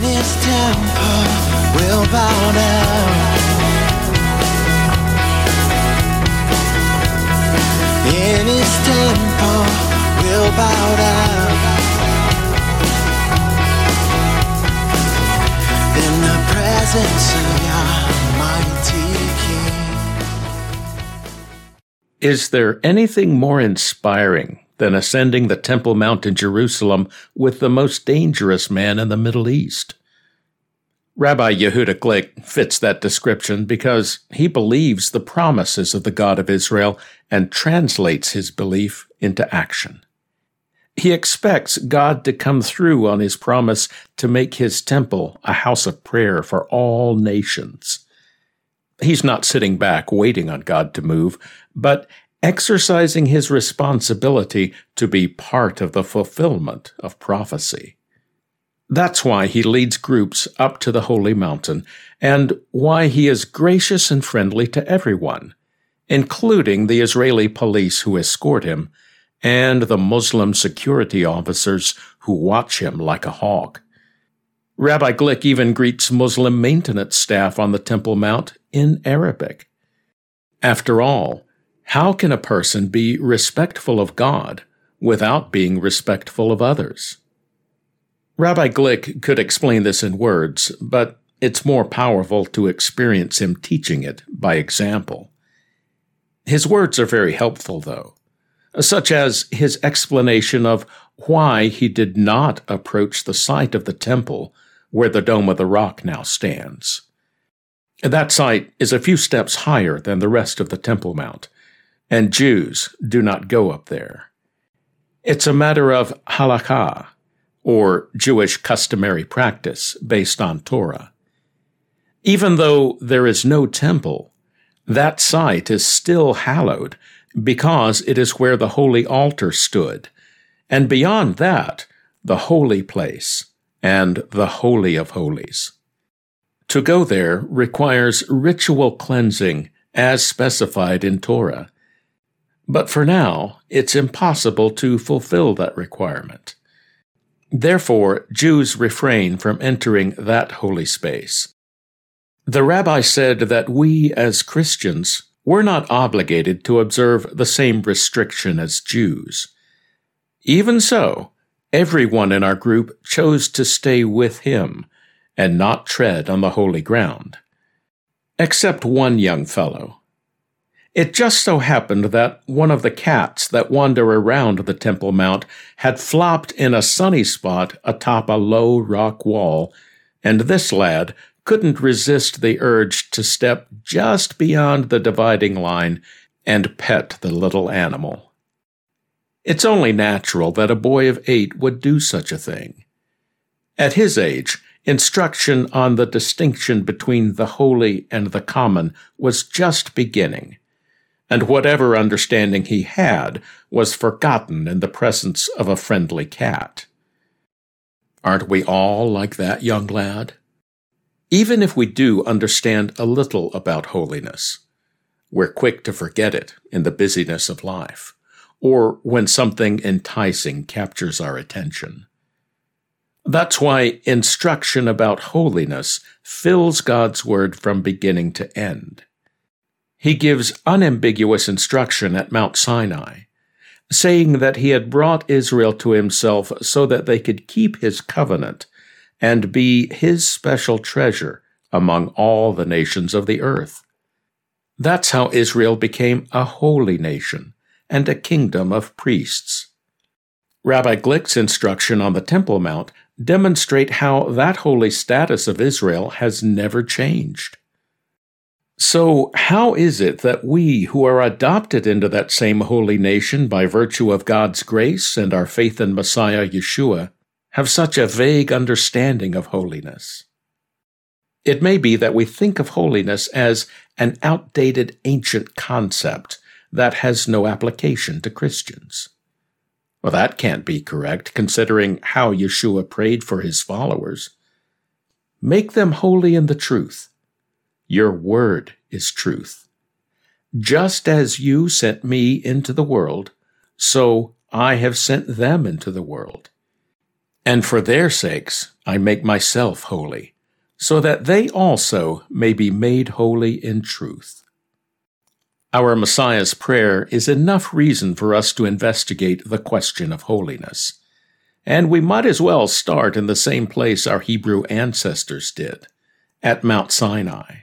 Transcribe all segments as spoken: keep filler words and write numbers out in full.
his temple will bow down. In his temple will bow down. In the presence of your mighty King. Is there anything more inspiring than ascending the Temple Mount in Jerusalem with the most dangerous man in the Middle East? Rabbi Yehuda Glick fits that description because he believes the promises of the God of Israel and translates his belief into action. He expects God to come through on his promise to make his temple a house of prayer for all nations. He's not sitting back waiting on God to move, but exercising his responsibility to be part of the fulfillment of prophecy. That's why he leads groups up to the holy mountain, and why he is gracious and friendly to everyone, including the Israeli police who escort him, and the Muslim security officers who watch him like a hawk. Rabbi Glick even greets Muslim maintenance staff on the Temple Mount in Arabic. After all, how can a person be respectful of God without being respectful of others? Rabbi Glick could explain this in words, but it's more powerful to experience him teaching it by example. His words are very helpful, though, such as his explanation of why he did not approach the site of the temple where the Dome of the Rock now stands. That site is a few steps higher than the rest of the Temple Mount, and Jews do not go up there. It's a matter of halakha, or Jewish customary practice based on Torah. Even though there is no temple, that site is still hallowed because it is where the holy altar stood, and beyond that, the holy place and the Holy of Holies. To go there requires ritual cleansing as specified in Torah, but for now, it's impossible to fulfill that requirement. Therefore, Jews refrain from entering that holy space. The rabbi said that we, as Christians, were not obligated to observe the same restriction as Jews. Even so, everyone in our group chose to stay with him and not tread on the holy ground, except one young fellow. It just so happened that one of the cats that wander around the Temple Mount had flopped in a sunny spot atop a low rock wall, and this lad couldn't resist the urge to step just beyond the dividing line and pet the little animal. It's only natural that a boy of eight would do such a thing. At his age, instruction on the distinction between the holy and the common was just beginning, and whatever understanding he had was forgotten in the presence of a friendly cat. Aren't we all like that young lad? Even if we do understand a little about holiness, we're quick to forget it in the busyness of life, or when something enticing captures our attention. That's why instruction about holiness fills God's Word from beginning to end. He gives unambiguous instruction at Mount Sinai, saying that he had brought Israel to himself so that they could keep his covenant and be his special treasure among all the nations of the earth. That's how Israel became a holy nation and a kingdom of priests. Rabbi Glick's instruction on the Temple Mount demonstrate how that holy status of Israel has never changed. So how is it that we, who are adopted into that same holy nation by virtue of God's grace and our faith in Messiah Yeshua, have such a vague understanding of holiness? It may be that we think of holiness as an outdated ancient concept that has no application to Christians. Well, that can't be correct, considering how Yeshua prayed for his followers. Make them holy in the truth. Your word is truth. Just as you sent me into the world, so I have sent them into the world. And for their sakes I make myself holy, so that they also may be made holy in truth. Our Messiah's prayer is enough reason for us to investigate the question of holiness. And we might as well start in the same place our Hebrew ancestors did, at Mount Sinai.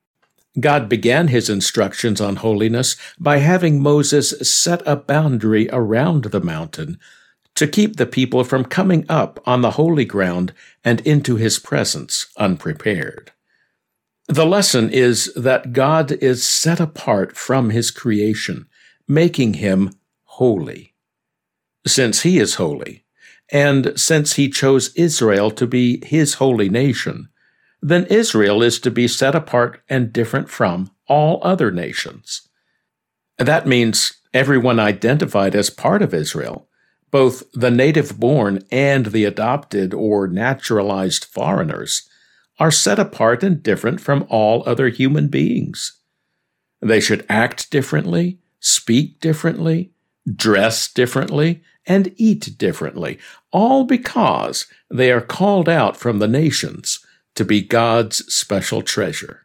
God began his instructions on holiness by having Moses set a boundary around the mountain to keep the people from coming up on the holy ground and into his presence unprepared. The lesson is that God is set apart from his creation, making him holy. Since he is holy, and since he chose Israel to be his holy nation, then Israel is to be set apart and different from all other nations. That means everyone identified as part of Israel, both the native-born and the adopted or naturalized foreigners, are set apart and different from all other human beings. They should act differently, speak differently, dress differently, and eat differently, all because they are called out from the nations to be God's special treasure.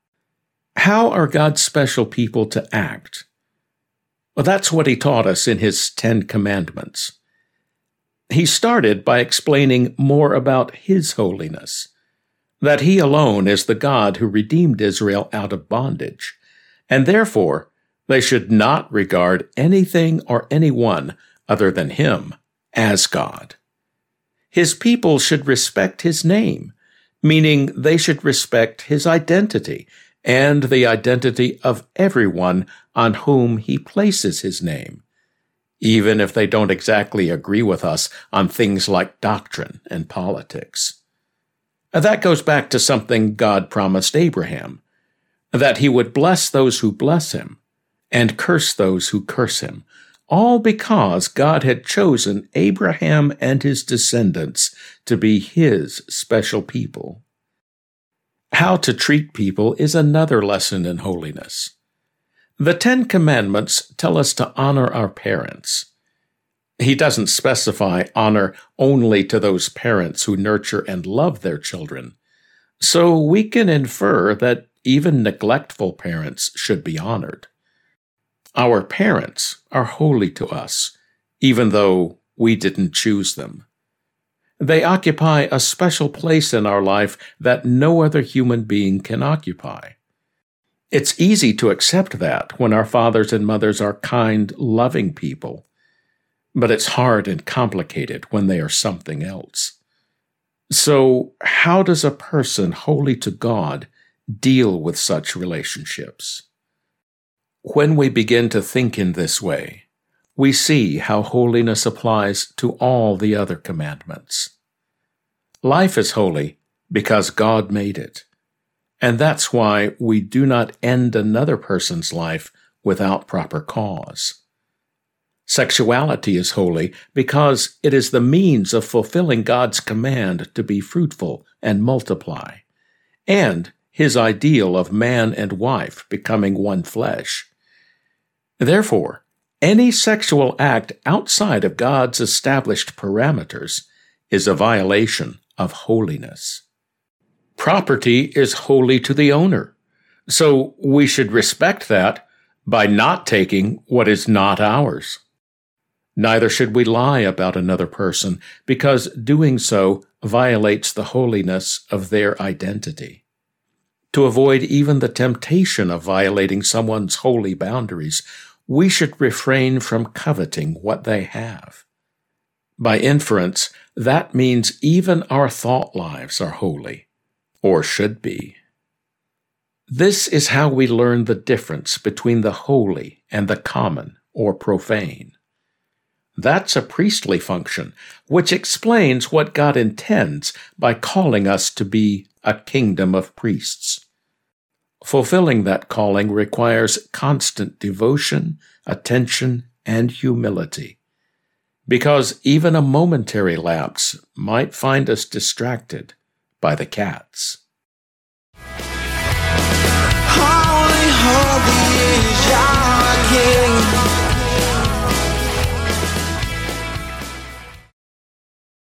How are God's special people to act? Well, that's what he taught us in his Ten Commandments. He started by explaining more about his holiness, that he alone is the God who redeemed Israel out of bondage, and therefore they should not regard anything or anyone other than him as God. His people should respect his name, meaning they should respect his identity and the identity of everyone on whom he places his name, even if they don't exactly agree with us on things like doctrine and politics. That goes back to something God promised Abraham, that he would bless those who bless him and curse those who curse him, all because God had chosen Abraham and his descendants to be his special people. How to treat people is another lesson in holiness. The Ten Commandments tell us to honor our parents. He doesn't specify honor only to those parents who nurture and love their children, so we can infer that even neglectful parents should be honored. Our parents are holy to us, even though we didn't choose them. They occupy a special place in our life that no other human being can occupy. It's easy to accept that when our fathers and mothers are kind, loving people, but it's hard and complicated when they are something else. So, how does a person holy to God deal with such relationships? When we begin to think in this way, we see how holiness applies to all the other commandments. Life is holy because God made it, and that's why we do not end another person's life without proper cause. Sexuality is holy because it is the means of fulfilling God's command to be fruitful and multiply, and his ideal of man and wife becoming one flesh. Therefore, any sexual act outside of God's established parameters is a violation of holiness. Property is holy to the owner, so we should respect that by not taking what is not ours. Neither should we lie about another person, because doing so violates the holiness of their identity. To avoid even the temptation of violating someone's holy boundaries, we should refrain from coveting what they have. By inference, that means even our thought lives are holy, or should be. This is how we learn the difference between the holy and the common or profane. That's a priestly function, which explains what God intends by calling us to be a kingdom of priests. Fulfilling that calling requires constant devotion, attention, and humility, because even a momentary lapse might find us distracted by the cats. Holy, holy is your King.